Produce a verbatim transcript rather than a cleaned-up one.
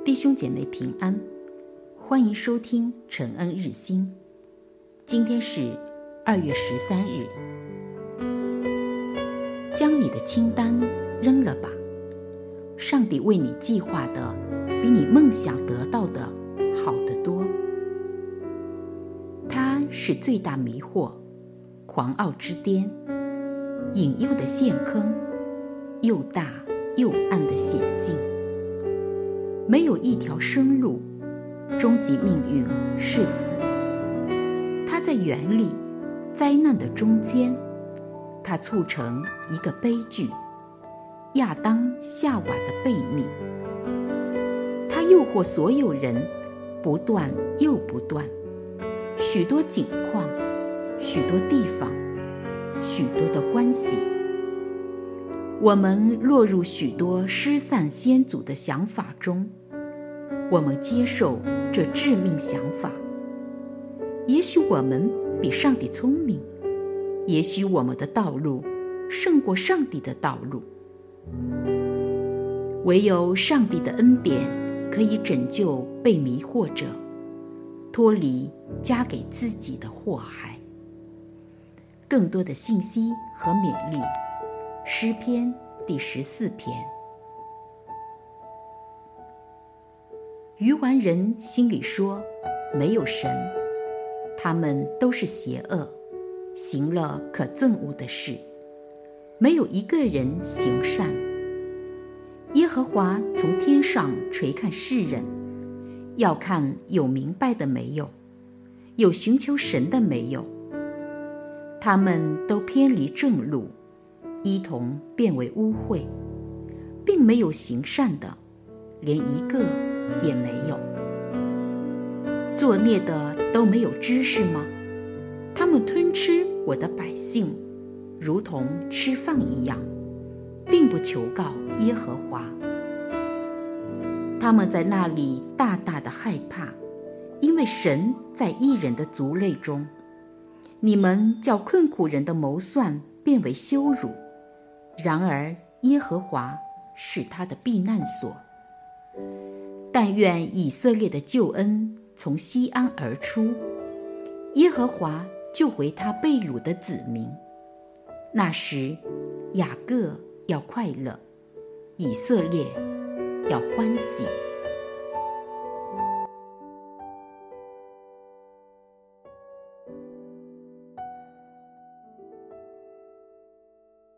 弟兄姐妹平安，欢迎收听晨恩日新。今天是二月十三日。将你的清单扔了吧，上帝为你计划的比你梦想得到的好得多。它是最大迷惑、狂傲之巅、引诱的陷坑，又大又暗的险境。没有一条生路，终极命运是死。它在原理、灾难的中间，它促成一个悲剧，亚当夏娃的背逆。它诱惑所有人，不断又不断，许多景况，许多地方，许多的关系。我们落入许多失散先祖的想法中，我们接受这致命想法。也许我们比上帝聪明，也许我们的道路胜过上帝的道路。唯有上帝的恩典可以拯救被迷惑者，脱离加给自己的祸害。更多的信息和勉励，诗篇第十四篇。愚顽人心里说，没有神，他们都是邪恶，行了可憎恶的事，没有一个人行善。耶和华从天上垂看世人，要看有明白的没有，有寻求神的没有。他们都偏离正路，一同变为污秽，并没有行善的，连一个也没有。作孽的都没有知识吗？他们吞吃我的百姓，如同吃饭一样，并不求告耶和华。他们在那里大大的害怕，因为神在义人的族类中。你们叫困苦人的谋算变为羞辱，然而耶和华是他的避难所。但愿以色列的救恩从西安而出，耶和华救回他被掳的子民。那时雅各要快乐，以色列要欢喜。